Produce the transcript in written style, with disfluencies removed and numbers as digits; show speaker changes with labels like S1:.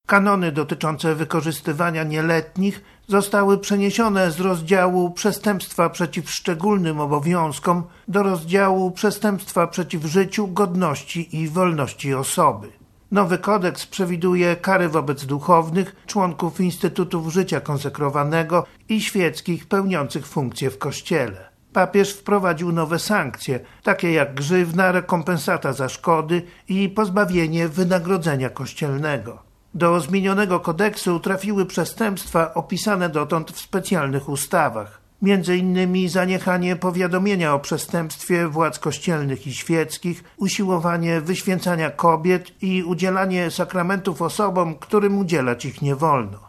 S1: Kanony dotyczące wykorzystywania nieletnich zostały przeniesione z rozdziału przestępstwa przeciw szczególnym obowiązkom do rozdziału przestępstwa przeciw życiu, godności i wolności osoby. Nowy kodeks przewiduje kary wobec duchownych, członków instytutów życia konsekrowanego i świeckich pełniących funkcje w Kościele. Papież wprowadził nowe sankcje, takie jak grzywna, rekompensata za szkody i pozbawienie wynagrodzenia kościelnego. Do zmienionego kodeksu trafiły przestępstwa opisane dotąd w specjalnych ustawach. Między innymi zaniechanie powiadomienia o przestępstwie władz kościelnych i świeckich, usiłowanie wyświęcania kobiet i udzielanie sakramentów osobom, którym udzielać ich nie wolno.